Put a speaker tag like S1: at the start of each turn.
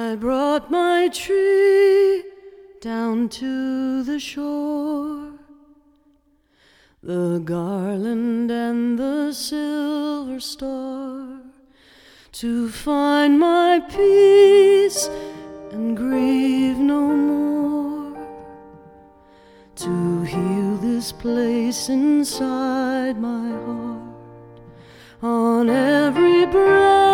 S1: I brought my tree down to the shore, the garland and the silver star, to find my peace and grieve no more, to heal this place inside my heart on every breath